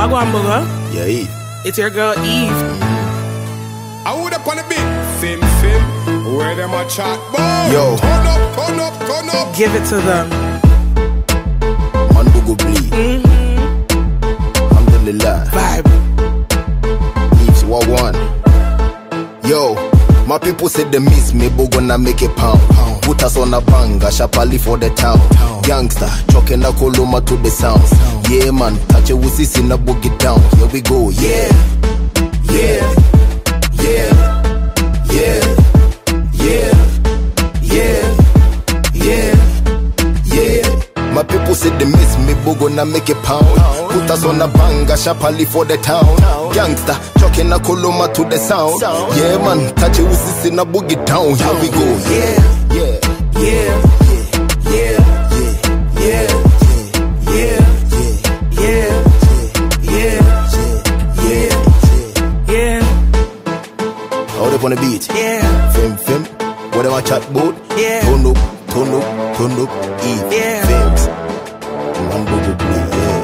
Wagwan Booger. Yeah, Eve. It's your girl Eve. I would up on a big film, where them a chat boy. Yo. Turn up. Give it to them. Man Booger bleed. Alhamdulillah. Vibe. Eve's Wagwan. Yo, my people said they miss me, but gonna make it pound. Put us on a banga, sharply for the town. Gangster, choking a Koloma to the sound. Yeah, man, touch it with this in a boogie down. Here we go, yeah. My people said they miss me, but gonna make it pound. Put us on a banga, sharply for the town. Gangster, choking a Koloma to the sound. Yeah, man, touch it with this in a boogie down. Here we go, yeah. Out up on the beat. Yeah. Fem. What am I chat about? Yeah. Turn up, Eve. Yeah. Films. Man, Booger bleed. Yeah.